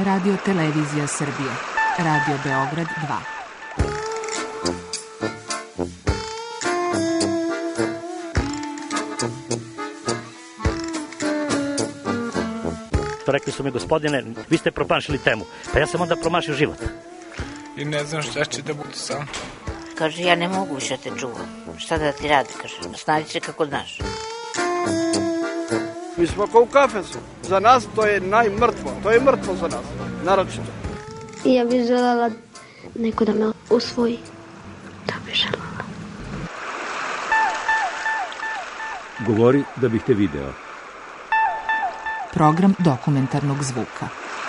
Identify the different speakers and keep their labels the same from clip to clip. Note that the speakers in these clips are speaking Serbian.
Speaker 1: Radio Televizija Srbije, Radio Beograd 2.
Speaker 2: Rekli su mi, gospodine, vi ste promašili temu. Pa ja sam onda promašio život.
Speaker 3: I ne znam šta će da bude sam.
Speaker 4: Kaže, ja ne mogu više te čuvam. Šta da ti radi, kaže, snađi se kako znaš.
Speaker 5: Mi smo kao u kafesu. Za nas to je najmrtvo. To je mrtvo za nas, naročito.
Speaker 6: Ja bih želela neko da me usvoji. Da bih želela.
Speaker 7: Govori da bih te video.
Speaker 1: Program dokumentarnog zvuka.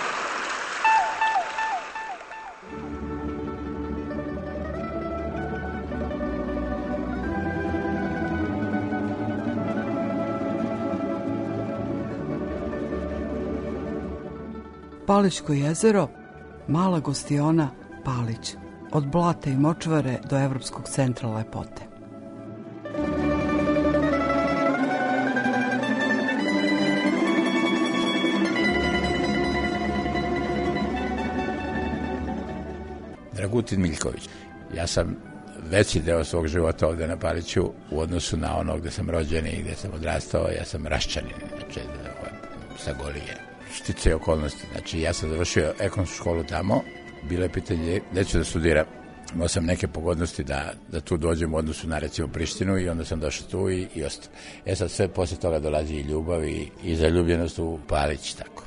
Speaker 8: Palićko jezero, mala gostiona Palić, od Blata i Močvare do Evropskog centra lepote.
Speaker 9: Dragutin Miljković. Ja sam veći deo svog života ovde na Paliću u odnosu na ono gde sam rođen i gde sam odrastao. Ja sam Raščanin, znači sa Golije. Stice okolnosti. Znači, ja sam završio ekonomsku školu tamo. Bilo je pitanje gde ću da studiram. Imao sam neke pogodnosti da tu dođem u odnosu na, recimo, Prištinu i onda sam došao tu i ostao. Sad sve posle toga dolazi i ljubav i zaljubljenost u Palić, tako.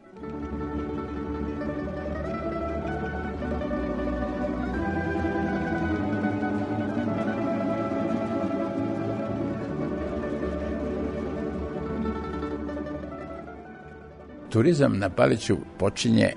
Speaker 9: Turizam na Paliću počinje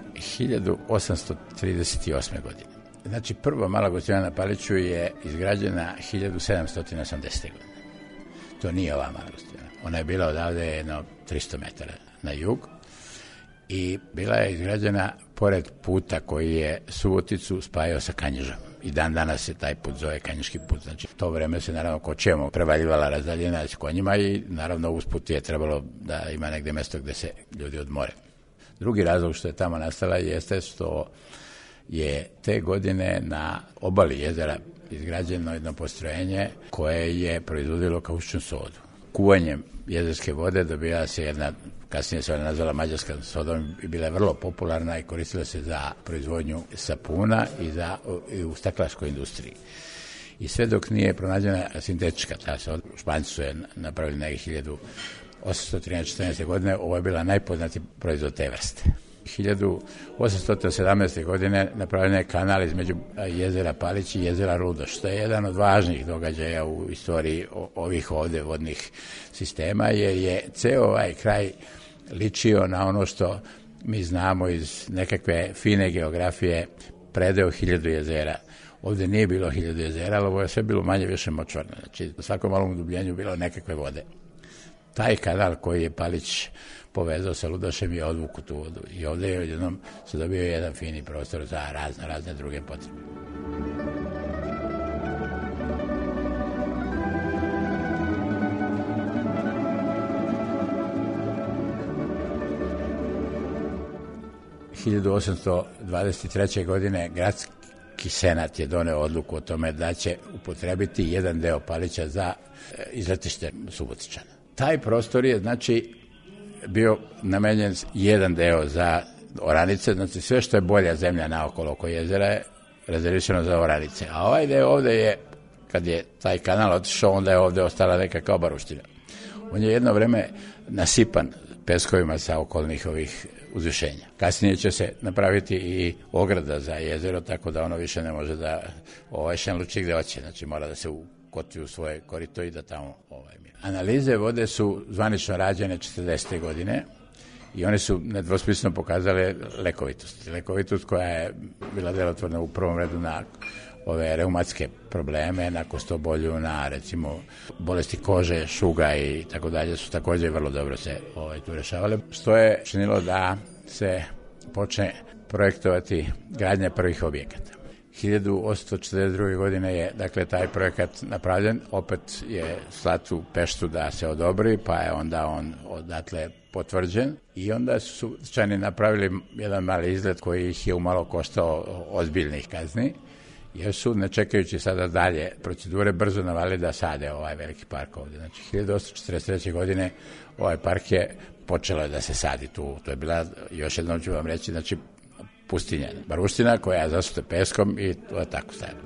Speaker 9: 1838. godine. Znači, prva mala gostiona na Paliću je izgrađena 1780. godine. To nije ova mala gostiona. Ona je bila odavde jedno 300 metara na jug i bila je izgrađena pored puta koji je Suboticu spajao sa Kanjižom. I dan danas se taj put zove Kanjiški put. Znači, to vreme se naravno kočijemo prevaljivala razdaljena s konjima i naravno usput je trebalo da ima negde mesto gde se ljudi odmore. Drugi razlog što je tamo nastala jeste što je te godine na obali jezera izgrađeno jedno postrojenje koje je proizvodilo kaučnu sodu. Kuvanjem jezerske vode dobija se jedna, kasnije se ona nazvala mađarska sodom, i bila je vrlo popularna i koristila se za proizvodnju sapuna i u staklarskoj industriji. I sve dok nije pronađena sintetička ta soda, Španci su je napravili negdje 1813-14. godine, ovo je bila najpoznatiji proizvod te vrste. 1817. godine napravljen je kanal između jezera Palić i jezera Rudoš, što je jedan od važnijih događaja u istoriji ovih ovde vodnih sistema, jer je ceo ovaj kraj ličio na ono što mi znamo iz nekakve fine geografije, predeo 1000 jezera. Ovde nije bilo 1000 jezera, ali ovo je sve bilo manje više močvarno. Znači, u svakom malom udubljenju bilo nekakve vode. Taj kanal koji je Palić povezao sa Ludošem je odvuku tu vodu. I ovde je jednom se dobio jedan fini prostor za razne druge potrebe. – 1823. godine Gradski senat je doneo odluku o tome da će upotrebiti jedan deo Palića za izletište Subotičana. Taj prostor je, znači, bio namenjen jedan deo za oranice, znači sve što je bolja zemlja naokolo oko jezera je rezervisano za oranice. A ovaj deo ovde je, kad je taj kanal otišao, onda je ovde ostala neka kao baruština. On je jedno vreme nasipan peskovima sa okolnih ovih uzvišenja. Kasnije će se napraviti i ograda za jezero, tako da ono više ne može da šenluči gde hoće, znači mora da se ukoti u svoje korito i da tamo mira. Analize vode su zvanično rađene 40. godine i one su nedvosmisleno pokazale lekovitost. Lekovitost koja je bila delotvorna u prvom redu na ove reumatske probleme, na kostobolju, na recimo bolesti kože, šuga i tako dalje, su takođe vrlo dobro se tu rešavale, što je činilo da se počne projektovati gradnja prvih objekata. 1842. godine je, dakle, taj projekat napravljen, opet je slat u Peštu da se odobri, pa je onda on odatle potvrđen i onda su Subotičani napravili jedan mali izlet koji ih je umalo koštao ozbiljnih kazni, jer su, ne čekajući sada dalje procedure, brzo navali da sade ovaj veliki park ovdje. Znači, 1843. godine ovaj park je počelo da se sadi tu. To je bila, još jednom ću vam reći, znači, pustinja, baruština koja je zasuta peskom i to je tako stajalo.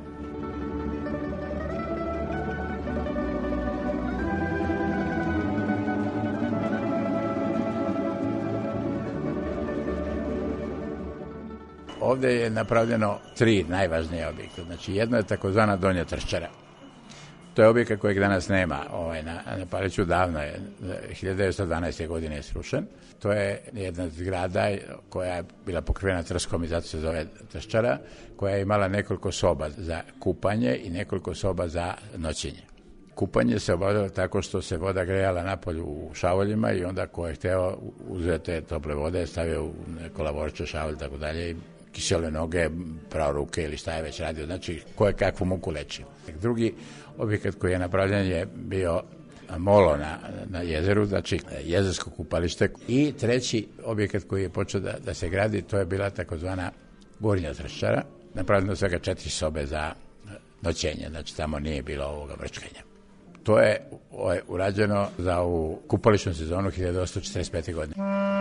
Speaker 9: Ovdje je napravljeno 3 najvažnije objekte. Znači, jedno je takozvana Donja Trščara. To je objekat kojeg danas nema na Paliću, davno je, 1912. godine je srušen. To je jedna zgrada koja je bila pokrivena trskom i zato se zove Trščara, koja je imala nekoliko soba za kupanje i nekoliko soba za noćenje. Kupanje se obavljalo tako što se voda grejala napolju u šavoljima i onda ko je hteo uzeti tople vode, stavio u neko lavorče, šavolj, tako dalje, i kisele noge, pravo ruke ili šta je već radio, znači ko je kakvu muku leči. Drugi objekat koji je napravljen je bio molo na jezeru, znači jezersko kupalište. I treći objekat koji je počeo da se gradi, to je bila takozvana Gornja Trščara, napravljeno svega 4 sobe za noćenje, znači tamo nije bilo ovoga vrčkanja. To je urađeno za ovu kupališnu sezonu 1845. godine.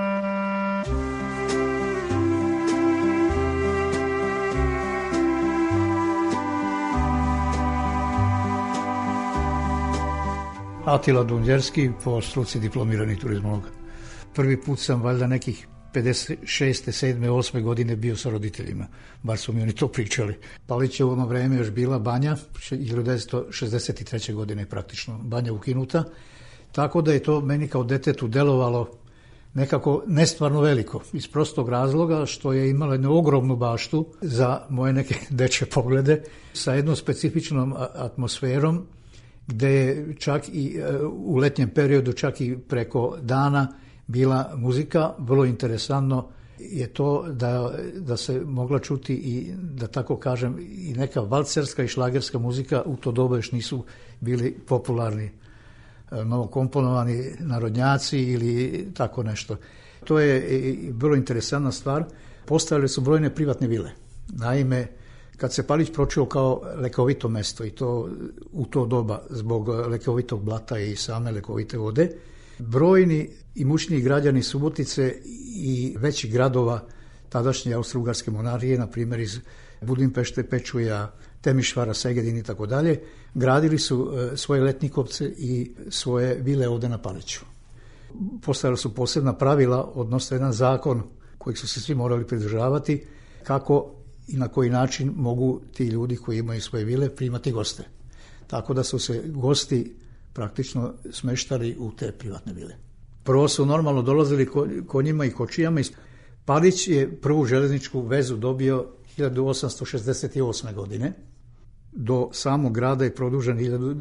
Speaker 10: Atila Dunđerski, po struci diplomirani turizmolog. Prvi put sam valjda nekih 56. 7. 8. godine bio sa roditeljima, bar su mi oni to pričali. Palić je u ono vreme još bila banja, 1963. godine praktično banja ukinuta, tako da je to meni kao detetu delovalo nekako nestvarno veliko, iz prostog razloga što je imala jednu ogromnu baštu za moje neke dečje poglede, sa jednom specifičnom atmosferom, gde je čak i u letnjem periodu, čak i preko dana bila muzika. Vrlo interesantno je to da se mogla čuti i, da tako kažem, i neka valcerska i šlagerska muzika. U to doba još nisu bili popularni novokomponovani narodnjaci ili tako nešto. To je vrlo interesantna stvar. Postavili su brojne privatne vile. Naime, kad se Palić pročuo kao lekovito mesto, i to u to doba zbog lekovitog blata i same lekovite vode, brojni imućniji građani Subotice i većih gradova tadašnje Austro-Ugarske monarhije, na primjer iz Budimpešte, Pečuja, Temišvara, Segedin i tako dalje, gradili su svoje letnikovce i svoje vile ovde na Paliću. Postavili su posebna pravila, odnosno jedan zakon kojeg su se svi morali pridržavati, kako i na koji način mogu ti ljudi koji imaju svoje vile primati goste. Tako da su se gosti praktično smeštali u te privatne vile. Prvo su normalno dolazili konjima i kočijama. Palić je prvu železničku vezu dobio 1868. godine. Do samog grada je produžen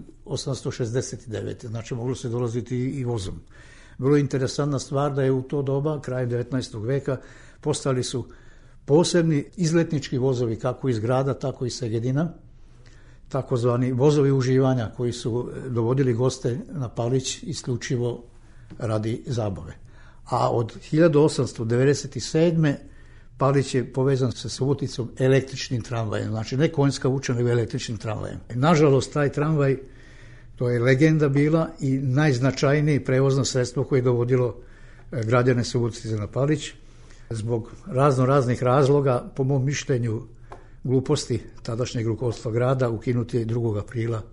Speaker 10: 1869. Znači moglo se dolaziti i vozom. Vrlo interesantna stvar da je u to doba, krajem 19. veka, postali su posebni izletnički vozovi kako iz grada, tako i iz Segedina, takozvani vozovi uživanja koji su dovodili goste na Palić isključivo radi zabave. A od 1897. Palić je povezan sa Suboticom električnim tramvajem, znači ne konjska vuča, nego električnim tramvajem. Nažalost, taj tramvaj, to je legenda bila i najznačajnije prevozno sredstvo koje je dovodilo građane Subotice na Palić. Zbog raznih razloga, po mom mišljenju, gluposti tadašnjeg rukovodstva grada, ukinut je 2. aprila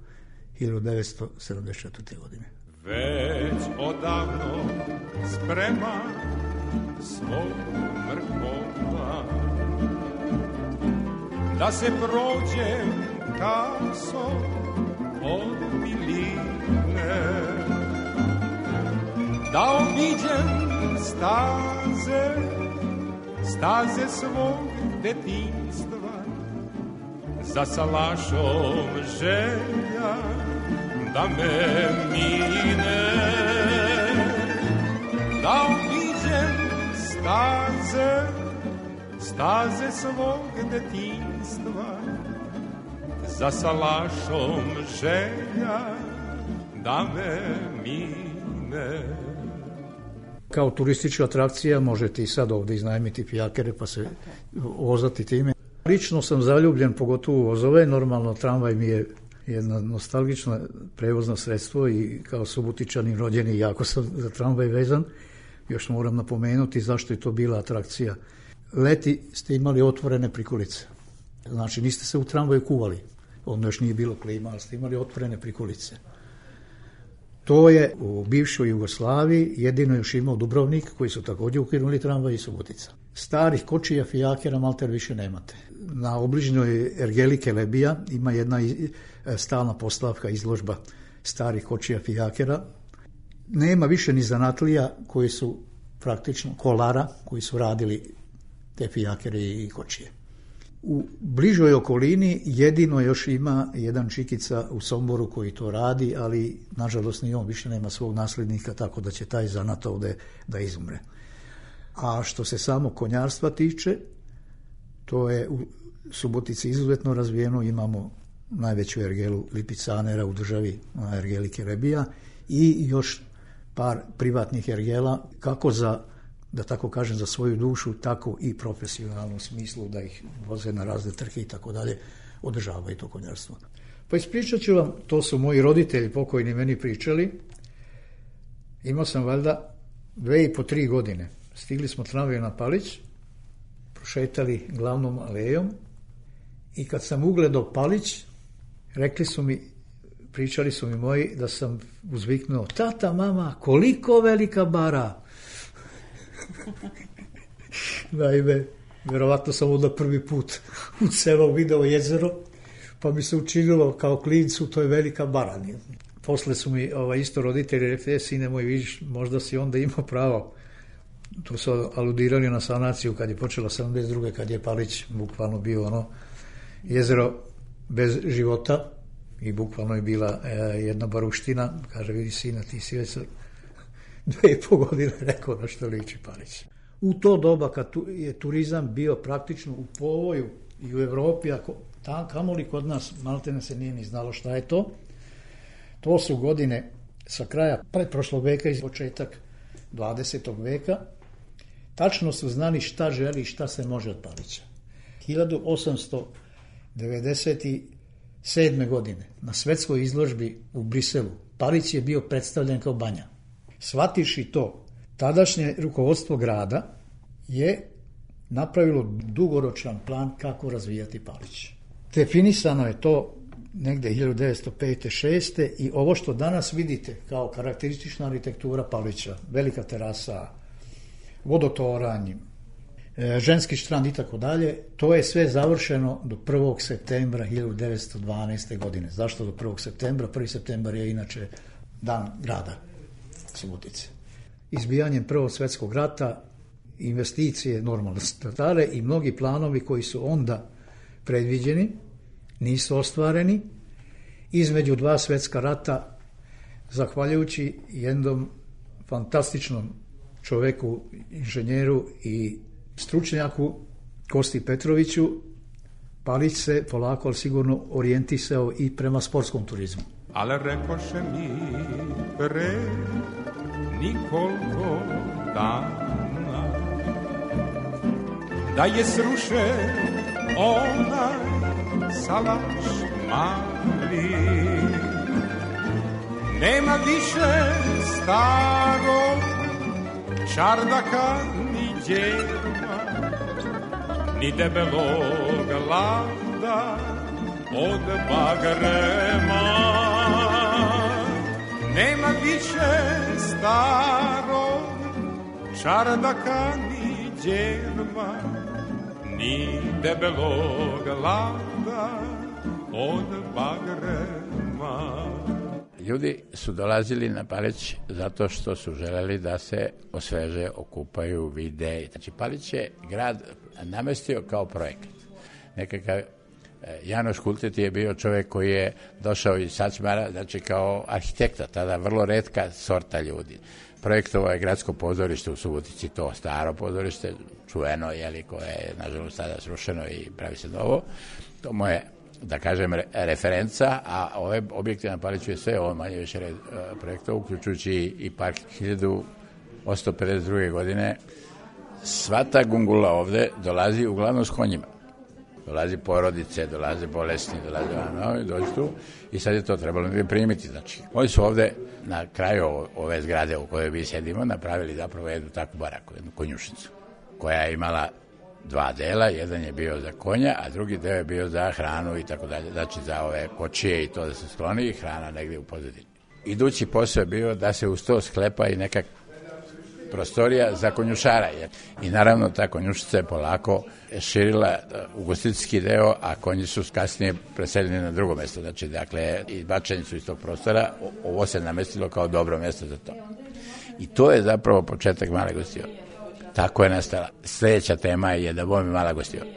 Speaker 10: 1974. godine.
Speaker 11: Već odavno sprema svog vrhova da se prođe taso od miline, da obiđem staze svog detinjstva, za salašom želja da me mine, da obiđem staze svog detinjstva, za salašom želja da me mine.
Speaker 10: Kao turistička atrakcija možete i sad ovdje iznajmiti fijakere pa se vozati time. Lično sam zaljubljen pogotovo u vozove, normalno tramvaj mi je jedno nostalgično prevozno sredstvo i kao Subotičanin rođeni jako sam za tramvaj vezan. Još moram napomenuti zašto je to bila atrakcija. Leti ste imali otvorene prikolice, znači niste se u tramvaju kuvali, onda još nije bilo klima, ali ste imali otvorene prikolice. To je u bivšoj Jugoslaviji jedino još imao Dubrovnik, koji su također ukinuli tramvaj i Subotica. Starih kočija fijakera malter više nemate. Na obližnjoj ergeli Kelebija ima jedna stalna postavka, izložba starih kočija fijakera. Nema više ni zanatlija koji su praktično kolara, koji su radili te fijakere i kočije. U bližoj okolini jedino još ima jedan čikica u Somboru koji to radi, ali nažalost ni on više nema svog nasljednika, tako da će taj zanat ovdje da izumre. A što se samo konjarstva tiče, to je u Subotici izuzetno razvijeno, imamo najveću ergelu Lipicanera u državi, na ergeli Kelebija, i još par privatnih ergela, kako za, da tako kažem, za svoju dušu, tako i profesionalnom smislu, da ih voze na razne trke i tako dalje, održavaju to konjarstvo. Pa ispričat ću vam, to su moji roditelji pokojni meni pričali. Imao sam valjda 2,5-3 godine. Stigli smo tramvajem na Palić, prošetali glavnom alejom i kad sam ugledao Palić, rekli su mi, pričali su mi moji da sam uzviknuo: tata, mama, koliko velika bara! Naime, verovatno sam onda prvi put u selu video jezero, pa mi se učinilo kao klincu, to je velika bara. Posle su mi isto roditelji rekli: sine moj, vidiš, možda si onda imao pravo. Tu su aludirali na sanaciju kad je počela 72. kad je Palić bukvalno bio jezero bez života i bukvalno je bila jedna baruština. Kaže: vidi sina, ti si već 2,5 godine rekao na što liči Palić. U to doba kad je turizam bio praktično u povoju i u Evropi, kamoli kod nas maltene se nije ni znalo šta je to. To su godine sa kraja pretprošlog veka i početak 20. veka. Tačno su znali šta želi i šta se može od Palića. 1897. godine na svetskoj izložbi u Briselu Palić je bio predstavljen kao banja. Shvatiši to, tadašnje rukovodstvo grada je napravilo dugoročan plan kako razvijati Palić. Definisano je to negde 1905-6. i ovo što danas vidite kao karakteristična arhitektura Palića, velika terasa, vodotoranj, ženski štrand i tako dalje, to je sve završeno do 1. septembra 1912. godine. Zašto do 1. septembra? 1. septembar je inače dan grada Subotice. Izbijanjem Prvog svjetskog rata, investicije normalno stare i mnogi planovi koji su onda predviđeni nisu ostvareni. Između 2 svjetska rata, zahvaljujući jednom fantastičnom čoveku, inženjeru i stručnjaku Kosti Petroviću, Palić se polako, ali sigurno orijentisao i prema sportskom turizmu.
Speaker 11: Ale rekoše mi pre nikoliko dana da je srušen onaj salaš mali. Nema više starog čardaka ni djeva, ni debelog lada od bagrema. Nema više starog čardaka ni djeva, ni debelog lada od bagrema.
Speaker 9: Ljudi su dolazili na Palić zato što su želeli da se osveže, okupaju, vide. Znači, Palić je grad namestio kao projekat. Nekakav Janoš Kultet je bio čovjek koji je došao iz Sačmara, znači kao arhitekta, tada vrlo retka sorta ljudi. projektovao je gradsko pozorište u Subotici, to staro pozorište, čuveno, koje je nažalost sada srušeno i pravi se novo. To mu je, da kažem, referenca, a ove objekte na Paliću je sve ovo manje više projektovao, uključujući i park 1852. godine. Sva ta gungula ovde dolazi uglavnom s konjima. Dolazi porodice, dolaze bolesni, dođu tu i sad je to trebalo negdje primiti. Znači, oni su ovde na kraju ove zgrade u kojoj mi sedimo napravili zapravo jednu takvu baraku, jednu konjušnicu, koja je imala dva dela, jedan je bio za konja, a drugi deo je bio za hranu i tako dalje, znači za ove kočije i to da se skloni i hrana negdje u pozadini. Idući posao je bio da se uz to sklepa i neka prostorija za konjušara. I naravno ta konjušnica je polako širila ugostiteljski deo, a konji su kasnije preseljeni na drugo mjesto. Znači, dakle, izbačeni su iz tog prostora, ovo se namestilo kao dobro mjesto za to. I to je zapravo početak Male gostione. Tako je nastala. Sljedeća tema je da bome Mala gostiona.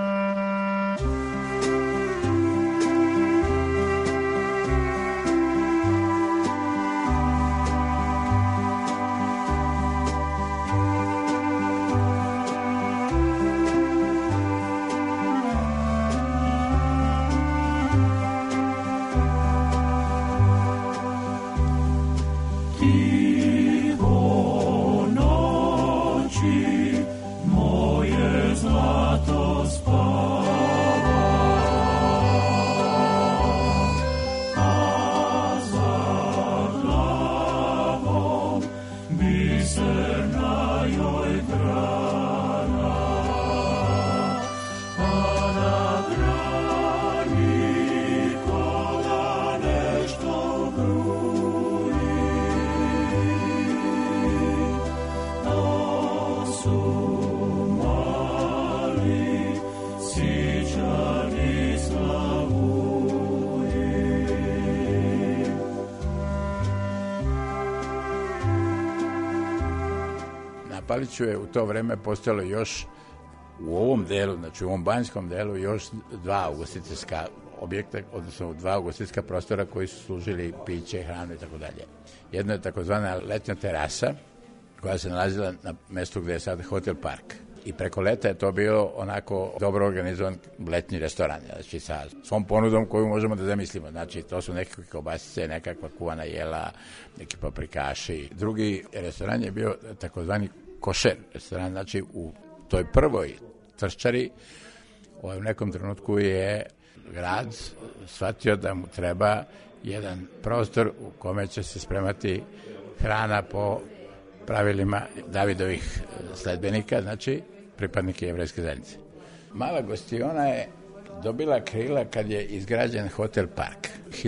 Speaker 9: Paliću je u to vreme postojalo još u ovom delu, znači u ovom banjskom delu, još dva ugostiteljska objekta, odnosno dva ugostiteljska prostora koji su služili piće, hranu i tako dalje. Jedno je takozvana letnja terasa, koja se nalazila na mjestu gdje je sad Hotel Park. I preko leta je to bio onako dobro organizovan letnji restoran, znači sa svom ponudom koju možemo da zamislimo. Znači, to su nekakve kobasice, nekakva kuvana jela, neki paprikaši. Drugi restoran je bio takozvani košer restoran, znači u toj prvoj Trščari u nekom trenutku je grad shvatio da mu treba jedan prostor u kome će se spremati hrana po pravilima Davidovih sledbenika, znači pripadnike jevrejske zajednice. Mala gostiona je dobila krila kad je izgrađen Hotel Park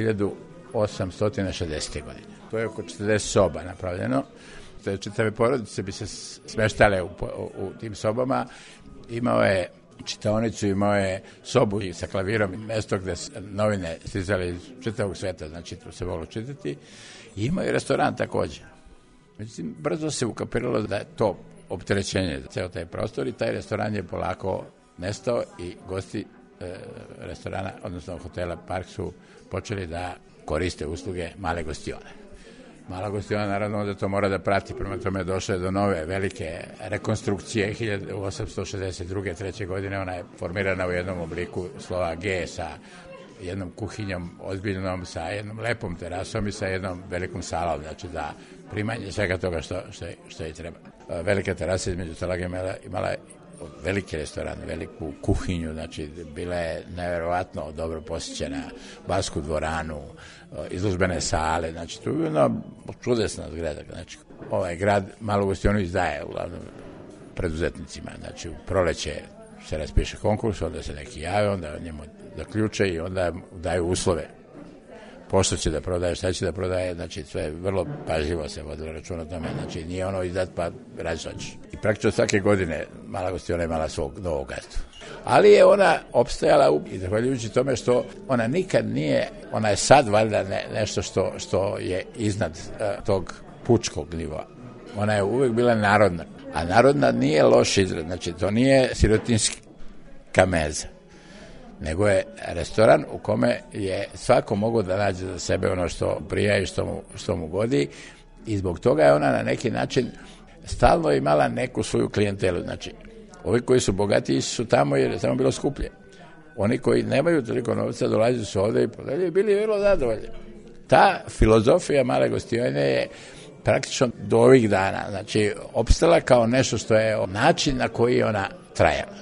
Speaker 9: 1860. godine. To je oko 40 soba napravljeno. Čitave porodice bi se smeštale u tim sobama. Imao je čitaonicu, imao je sobu sa klavirom i mjesto gdje novine stizale iz čitavog sveta, znači tu se moglo čitati. I imao je restoran također. Međutim, brzo se ukapiralo da je to opterećenje za ceo taj prostor i taj restoran je polako nestao i gosti restorana, odnosno hotela Park su počeli da koriste usluge Male gostione. Mala gostiona naravno onda to mora da prati, prema tome došle do nove velike rekonstrukcije 1862. 3. godine, ona je formirana u jednom obliku slova G sa jednom kuhinjom ozbiljnom, sa jednom lepom terasom i sa jednom velikom salom, znači za primanje svega toga što je treba. Velika terasa između talaga imala je veliki restoran, veliku kuhinju, znači bila je nevjerovatno dobro posjećena, basku dvoranu, izložbene sale, znači tu je jedna čudesna zgrada. Znači, ovaj grad Malu gostionu izdaje uglavnom preduzetnicima, znači u proleće se raspiše konkurs, onda se neki jave, onda njemu zaključe i onda daju uslove. Pošto će da prodaje, šta će da prodaje, znači sve vrlo pažljivo se vodilo računa o tome, znači nije ono izdat pa radi što ćeš. I praktično svake godine Mala gostiona je imala svog novog gazdu. Ali je ona opstajala i zahvaljujući tome što ona nikad nije, ona je sad valjda nešto što je iznad tog pučkog nivoa. Ona je uvijek bila narodna, a narodna nije loš izraz, znači to nije sirotinska meza, nego je restoran u kome je svako mogao da nađe za sebe ono što prija i što mu godi I zbog toga je ona na neki način stalno imala neku svoju klijentelu. Znači, ovi koji su bogatiji su tamo jer je tamo bilo skuplje. Oni koji nemaju toliko novca dolazili su ovde i podalje i bili vrlo zadovoljni. Ta filozofija Male Gostione je praktično do ovih dana, znači, opstala kao nešto što je način na koji ona trajala.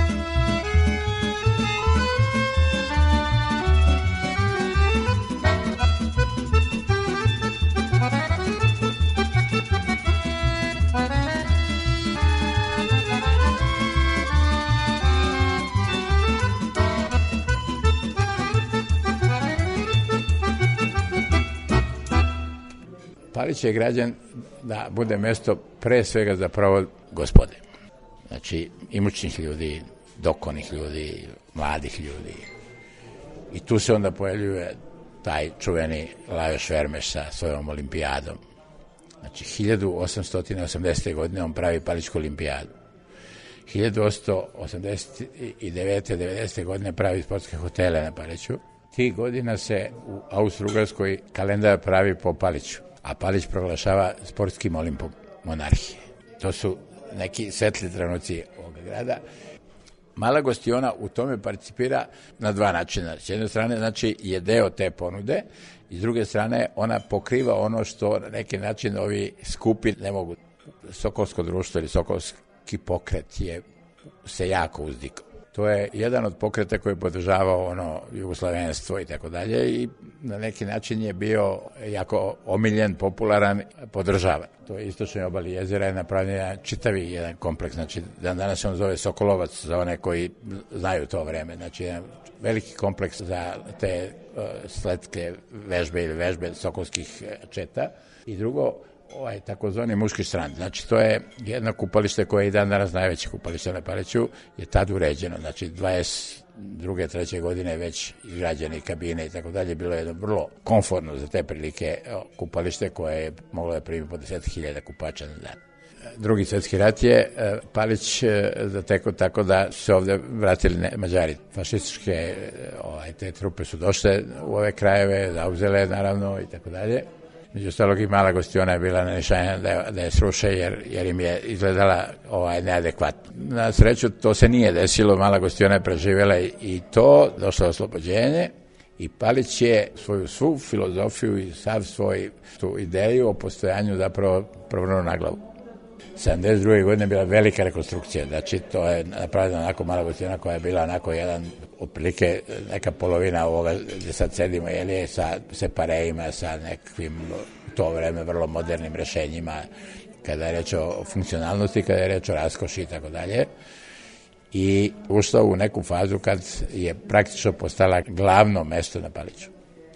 Speaker 9: Palić je građen da bude mesto pre svega za provod gospode. Znači, imućnih ljudi, dokonih ljudi, mladih ljudi. I tu se onda pojavljuje taj čuveni Lajos Vermeš sa svojom olimpijadom. Znači, 1880. godine on pravi Palićku olimpijadu. 1889. 90. godine pravi sportske hotele na Paliću. Tih godina se u Austro-Ugarskoj kalendar pravi po Paliću, a Palić proglašava sportskim olimpom monarhije. To su neki svetli trenuci ovoga grada. Mala Gostiona u tome participira na dva načina. S jedne strane, znači, je deo te ponude, i s druge strane, ona pokriva ono što na neki način ovi skupi ne mogu. Sokolsko društvo ili Sokolski pokret se jako uzdikao. To je jedan od pokreta koji je podržavao ono jugoslavenstvo i tako dalje i na neki način je bio jako omiljen, popularan, podržavan. To je istočnoj obali jezera je napravljen čitavi jedan kompleks, znači danas se on zove Sokolovac za one koji znaju to vreme, znači jedan veliki kompleks za te sletke vežbe ili vežbe sokolskih četa i drugo, takozvani muški strand. Znači, to je jedno kupalište koje je i dan danas najveće kupalište na Paliću, je tad uređeno. Znači, 22. 3. godine već izgrađene kabine i tako dalje, bilo je jedno vrlo komfortno za te prilike kupalište koje je moglo da primi po 10.000 kupača na dan. Drugi svjetski rat je Palić zatekao tako da se ovde vratili Mađari. Fašističke te trupe su došle u ove krajeve, zauzele naravno i tako dalje. Među ostalog i Mala Gostiona je bila nanišanja da je sruše jer im je izgledala neadekvatno. Na sreću to se nije desilo, Mala Gostiona je preživjela i to, došlo je oslobođenje i Palić je svoju svu filozofiju i sav svoj tu ideju o postojanju zapravo provrnuo na glavu. 72. godine je bila velika rekonstrukcija, znači to je napravljena onako Mala Gostiona koja je bila onako jedan, otprilike neka polovina ovoga gde sad sedimo, sa separejima, sa nekakvim u to vreme vrlo modernim rešenjima, kada je reč o funkcionalnosti, kada je reč o raskoši i tako dalje. I ušla u neku fazu kad je praktično postala glavno mesto na Paliću.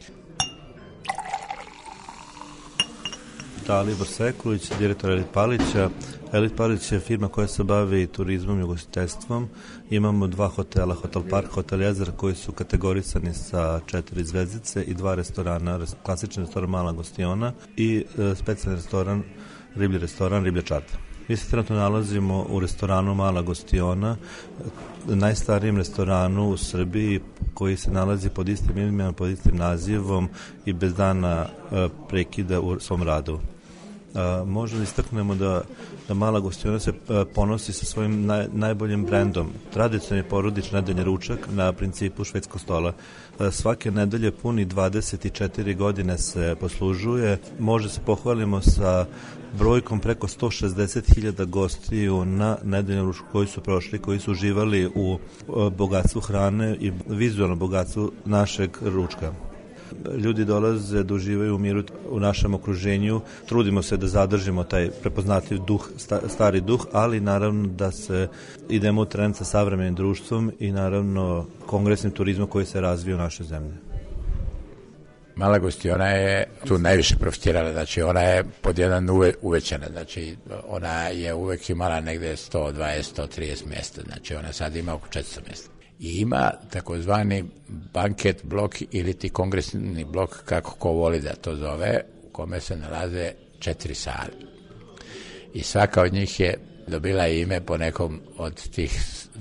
Speaker 12: Libor Sekulić, direktor Elit Palića. Elit Palić je firma koja se bavi turizmom i ugostiteljstvom. Imamo 2 hotela, Hotel Park, Hotel Jezera, koji su kategorisani sa 4 zvezdice i 2 restorana, klasični restoran Mala Gostiona i specijalni restoran, Riblja Čarda. Mi se trenutno nalazimo u restoranu Mala Gostiona, najstarijem restoranu u Srbiji koji se nalazi pod istim imenom, pod istim nazivom i bez dana prekida u svom radu. Možemo da istaknemo da Mala Gostiona se ponosi sa svojim najboljim brendom. Tradicionalni porodični nedeljni ručak na principu švedskog stola. Svake nedelje puni 24 godine se poslužuje. Može se pohvalimo sa brojkom preko 160.000 gostiju na nedeljnom ručku koji su prošli, koji su uživali u bogatstvu hrane i vizualnom bogatstvu našeg ručka. Ljudi dolaze da uživaju u miru u našem okruženju. Trudimo se da zadržimo taj prepoznatljiv duh, stari duh, ali naravno da se idemo u trend sa savremenim društvom i naravno kongresnim turizmom koji se razvija u našoj zemlji.
Speaker 9: Mala Gostiona je tu najviše profitirala, znači ona je pod jedan uvećana, znači ona je uvek imala negde 120, 130 mjesta, znači ona sad ima oko 400 mjesta. I ima takozvani banket blok ili ti kongresni blok, kako ko voli da to zove, u kome se nalaze 4 sale. I svaka od njih je dobila ime po nekom od tih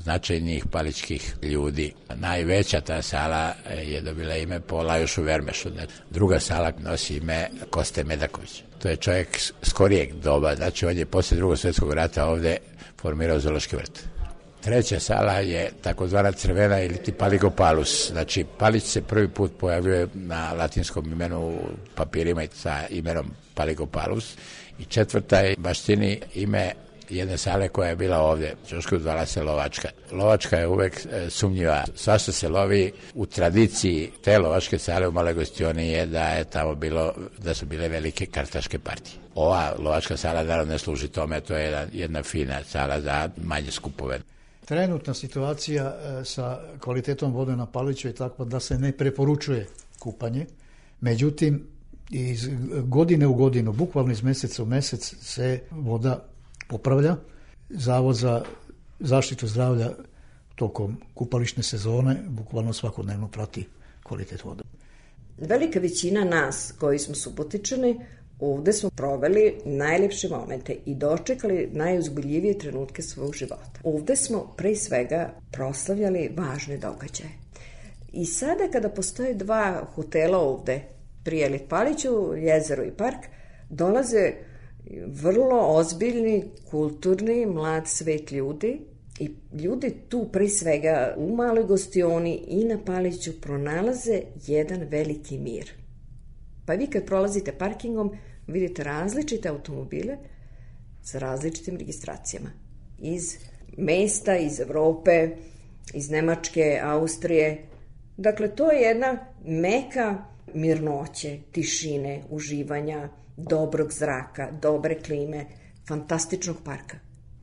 Speaker 9: značajnijih paličkih ljudi. Najveća ta sala je dobila ime po Lajošu Vermešu. Druga sala nosi ime Koste Medakovića. To je čovjek skorijeg doba, znači on je posle Drugog svjetskog rata ovde formirao zoološki vrt. Treća sala je takozvana crvena ili ti Paligopalus. Znači, palić se prvi put pojavljuje na latinskom imenu papirima sa imenom Paligopalus. I četvrta je baštini ime jedne sale koja je bila ovdje. Ćošku zvala se Lovačka. Lovačka je uvek sumnjiva. Svašta se lovi. U tradiciji te lovačke sale u Maloj Gostioni je da je tamo bilo, da su bile velike kartaške partije. Ova lovačka sala naravno ne služi tome, to je jedna fina sala za manje skupove.
Speaker 10: Trenutna situacija sa kvalitetom vode na Paliću je takva da se ne preporučuje kupanje. Međutim, iz godine u godinu, bukvalno iz meseca u mesec, se voda popravlja. Zavod za zaštitu zdravlja tokom kupališne sezone bukvalno svakodnevno prati kvalitet vode.
Speaker 13: Velika većina nas koji smo Subotičani ovde smo proveli najlepše momente i dočekali najuzbiljivije trenutke svog života. Ovde smo pre svega proslavljali važne događaje. I sada kada postoje dva hotela ovde, pri Elit Paliću, jezero i park, dolaze vrlo ozbiljni, kulturni, mlad svet ljudi i ljudi tu pre svega u Maloj Gostioni i na Paliću pronalaze jedan veliki mir. Pa vi kad prolazite parkingom vidite različite automobile sa različitim registracijama. Iz mesta, iz Evrope, iz Nemačke, Austrije. Dakle, to je jedna meka mirnoće, tišine, uživanja, dobrog zraka, dobre klime, fantastičnog parka.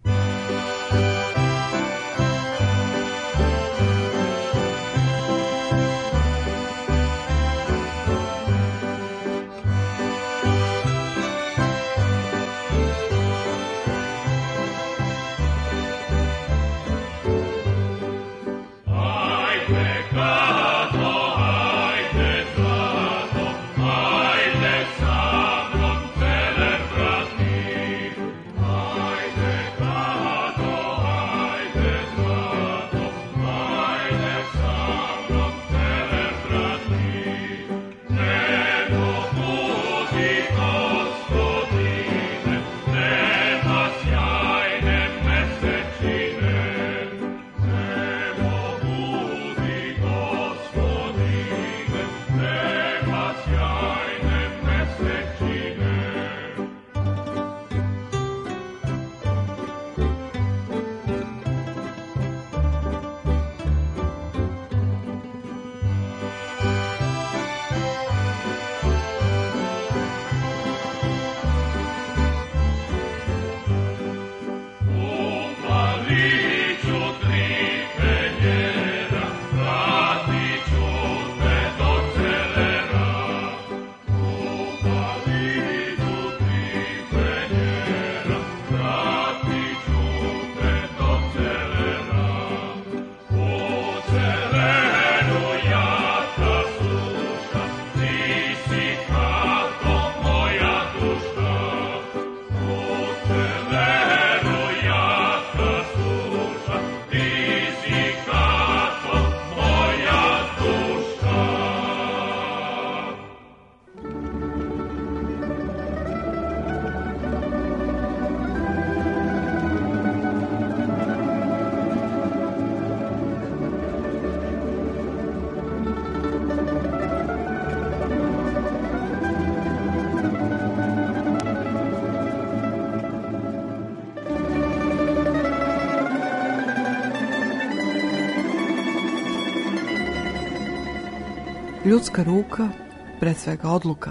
Speaker 8: Ljudska ruka, pre svega odluka,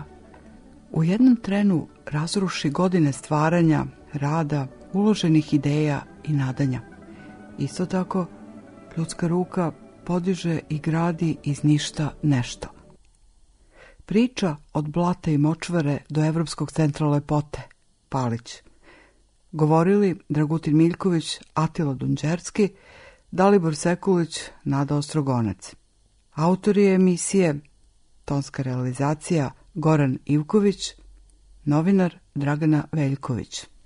Speaker 8: u jednom trenu razruši godine stvaranja, rada, uloženih ideja i nadanja. Isto tako, ljudska ruka podiže i gradi iz ništa nešto. Priča od Blata i Močvare do Evropskog centra lepote, Palić. Govorili Dragutin Miljković, Atila Dunđerski, Dalibor Sekulić, Nada Ostrogonec. Autori emisije, tonska realizacija Goran Ivković, novinar Dragana Veljković.